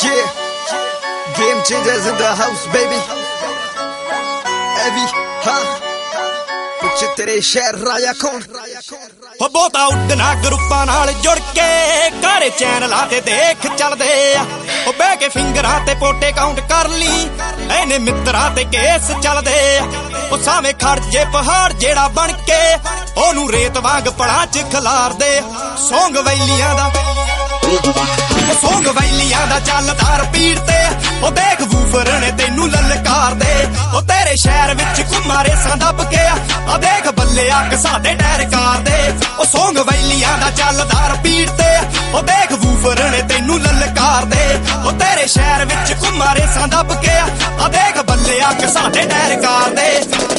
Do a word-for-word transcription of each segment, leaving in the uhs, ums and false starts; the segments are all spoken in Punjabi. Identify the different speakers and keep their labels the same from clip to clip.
Speaker 1: Yeah, game changers in the house, baby. Heavy, huh? ਪੁੱਛ ਤੇਰੇ ਸ਼ਹਿਰ ਰਾਜਾ ਕੌਣ
Speaker 2: ਹੋ ਬਹੁਤਾ ਉੱਡਣਾ ਗਰੁੱਪਾਂ ਨਾਲ ਜੁੜ ਕੇ ਘਰੇ ਚੈਨਲਾਂ ਤੇ ਦੇਖ ਚੱਲਦੇ ਆ ਉਹ ਬਹਿ ਕੇ ਫਿੰਗਰਾਂ ਤੇ ਪੋਟੇ ਕਾਊਂਟ ਕਰ ਲਈ ਐਨੇ ਮਿੱਤਰਾਂ ਤੇ ਕੇਸ ਚੱਲਦੇ ਆ ਉਹ ਸਾਵੇਂ ਖੜ ਜੇ ਪਹਾੜ ਜਿਹੜਾ ਬਣ ਕੇ ਉਹਨੂੰ ਰੇਤ ਵਾਂਗ ਪੜਾਂ ਚ ਖਿਲਾਰਦੇ ਸੌਂਗ ਵੈਲੀਆਂ ਦਾ ਸੌਂਗ ਵੈਲੀਆਂ ਦਾ ਚੱਲਦਾ ਰਪੀਟ ਤੇ ਉਹ ਦੇਖ ਵੂਫਰ ਨੇ ਤੈਨੂੰ ਲਲਕਾਰਦੇ ਉਹ ਤੇਰੇ ਸ਼ਹਿਰ ਵਿੱਚ ਘੁੰਮਾ ਰੇਸਾਂ ਦੱਬ ਕੇ ਆ ਦੇਖ ਬੱਲਿਆ ਕਿ ਸਾਡੇ ਡੈਰ ਕਰਦੇ ਉਹ ਸੌਂਗ ਵੈਲੀਆਂ ਦਾ ਚੱਲਦਾ ਰਪੀਟ ਤੇ ਉਹ ਦੇਖ ਵੂਫਰ ਨੇ ਤੈਨੂੰ ਲਲਕਾਰਦੇ ਉਹ ਤੇਰੇ ਸ਼ਹਿਰ ਵਿੱਚ ਘੁੰਮਾ ਰੇਸਾਂ ਦੱਬ ਕੇ ਆ ਦੇਖ ਬੱਲਿਆ ਕਿ ਸਾਡੇ ਡੈਰ ਕਰਦੇ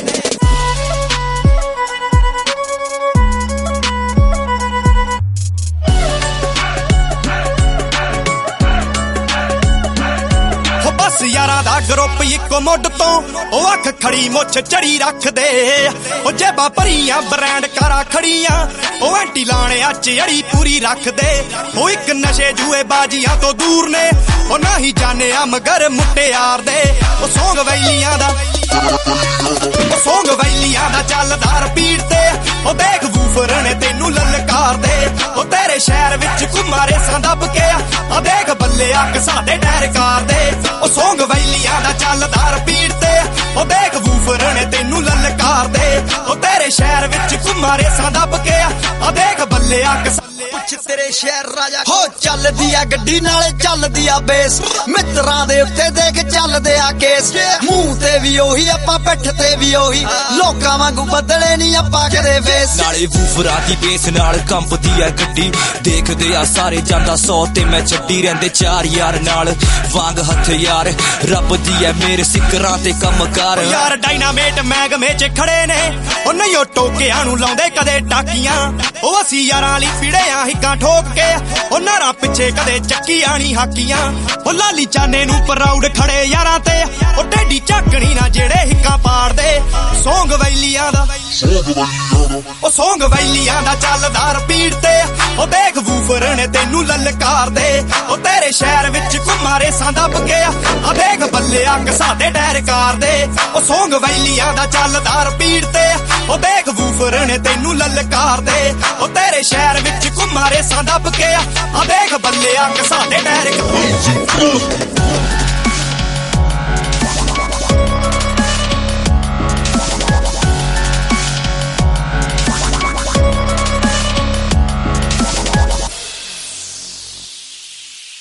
Speaker 2: ਯਾਰਾਂ ਦਾ ਗਰੁੱਪ ਇੱਕੋ ਮੁੱਢ ਤੋਂ ਉਹ ਅੱਖ ਖੜੀ ਮੁੱਛ ਚੜੀ ਰੱਖਦੇ ਉਹ ਜੇਬਾਂ ਭਰੀਆਂ ਬ੍ਰਾਂਡ ਕਾਰਾਂ ਖੜੀਆਂ ਉਹ ਐਂਟੀ ਲਾਣਿਆਂ ਚ ਅੜੀ ਪੂਰੀ ਰੱਖਦੇ ਉਹ ਇੱਕ ਨਸ਼ੇ ਜੂਏ ਬਾਜੀਆਂ ਤੋਂ ਦੂਰ ਨੇ ਉਹ ਨਾ ਹੀ ਜਾਣਿਆ ਮਗਰ ਮੁੱਟਿਆਰ ਦੇ ਉਹ ਸੌਂਗ ਵੈਲੀਆਂ ਦਾ ਉਹ ਸੌਂਗ ਵੈਲੀਆਂ ਦਾ ਚੱਲਦਾ ਰਪੀਟ ਤੇ ਉਹ ਦੇਖ ਵੂਫਰ ਨੇ ਤੈਨੂੰ ਲਲਕਾਰਦੇ ਉਹ ਤੇਰੇ ਸ਼ਹਿਰ ਵਿੱਚ ਘੁੰਮਾ ਰੇਸਾਂ ਦੱਬ ਕੇ ਆ ਦੇਖ ਬੱਲਿਆ ਕਿ ਸਾਡੇ ਡੈਰ ਕਰਦੇ ਉਹ ਸੌਂਗ ਵੈਲੀਆਂ ਦਾ ਚੱਲਦਾ ਰਪੀਟ ਤੇ ਉਹ ਦੇਖ ਵੂਫਰ ਨੇ ਤੈਨੂੰ ਲਲਕਾਰਦੇ ਉਹ ਤੇਰੇ ਸ਼ਹਿਰ ਵਿੱਚ ਘੁੰਮਾ ਰੇਸਾਂ ਦੱਬ ਕੇ ਆ ਦੇਖ ਬੱਲਿਆ ਕਿ
Speaker 1: ਪੁੱਛ ਤੇਰੇ ਸ਼ਹਿਰ ਰਾਜਾ ਹੋ ਚੱਲਦੀ ਆ ਗੱਡੀ ਨਾਲੇ ਚੱਲਦੀ ਆ ਬੇਸ ਮਿੱਤਰਾਂ ਦੇ ਉੱਤੇ ਦੇਖ ਚੱਲਦੇ ਆ ਕੇਸ ਮੂੰਹ ਤੇ ਵੀ ਉਹੀ ਆਪਾਂ ਪਿੱਠ ਤੇ ਵੀ ਉਹੀ ਲੋਕਾਂ ਵਾਂਗੂ ਬਦਲੇ ਨਹੀਂ ਆਪਾਂ ਕਦੇ ਫੇਸ
Speaker 3: ਨਾਲੇ ਵੂਫਰਾਂ ਦੀ ਬੇਸ ਨਾਲ ਕੰਪਦੀ ਆ ਗੱਡੀ ਦੇਖਦੇ ਆ ਸਾਰੇ ਜਾਂਦਾ ਸੌ ਤੇ ਮੈਂ ਛੱਡੀ ਰਹਿੰਦੇ ਚਾਰ ਯਾਰ ਨਾਲ ਵਾਂਗ ਹੱਥ ਯਾਰ ਰੱਬ ਦੀ ਐ ਮੇਰੇ ਸਿਕਰਾਂ ਤੇ ਕੰਮ ਕਰ
Speaker 2: ਯਾਰ ਡਾਇਨਾਮੇਟ ਮਹਿਕਮੇ ਚ ਖੜੇ ਨੇ ਉਹ ਨਹੀਂ ਉਹ ਟੋਕਿਆਂ ਨੂੰ ਲਾਉਂਦੇ ਕਦੇ ਟਾਕੀਆਂ ਉਹ ਅਸੀਂ ਯਾਰਾਂ ਲਈ ਪੀੜਿਆਂ ਹਿੱਕਾਂ ਠੋਕ ਕੇ ਉਹ ਨਾਰਾਂ ਪਿੱਛੇ ਕਦੇ ਚੱਕੀਆਂ ਨਹੀਂ ਹਾਕੀਆਂ ਉਹ ਲਾਲੀ ਚਾਨੇ ਨੂੰ ਪ੍ਰਾਊਡ ਖੜੇ ਯਾਰਾਂ ਤੇ ਉਹ ਢੇਡੀ ਝਾਕਣੀ ਨਾ ਜਿਹੜੇ ਹਿੱਕਾਂ ਪਾੜਦੇ ਸੌਂਗ ਵੈਲੀਆਂ ਦਾ ਉਹ ਸੌਂਗ ਵੈਲੀਆਂ ਦਾ ਚੱਲਦਾ ਰਪੀਟ ਤੇ ਉਹ ਦੇਖ ਵੂਫਰ ਨੇ ਤੈਨੂੰ ਲਲਕਾਰਦੇ ਉਹ ਤੇਰੇ ਸ਼ਹਿਰ ਵਿੱਚ ਘੁੰਮਾ ਰੇਸਾਂ ਦੱਬ ਕੇ ਆ ਦੇਖ ਬੱਲਿਆ ਕਿ ਸਾਡੇ ਡੈਰ ਕਰਦੇ ਉਹ ਸੌਂਗ ਵੈਲੀਆਂ ਦਾ ਚੱਲਦਾ ਰਪੀਟ ਤੇ ਉਹ ਦੇਖ ਵੂਫਰ ਨੇ ਤੈਨੂੰ ਲਲਕਾਰਦੇ ਉਹ ਤੇਰੇ ਸ਼ਹਿਰ ਵਿੱਚ ਘੁੰਮਾ ਰੇਸਾਂ ਦੱਬ ਕੇ ਆ ਦੇਖ ਬੱਲਿਆ ਕਿ ਸਾਡੇ ਡੈਰ ਕਰਦੇ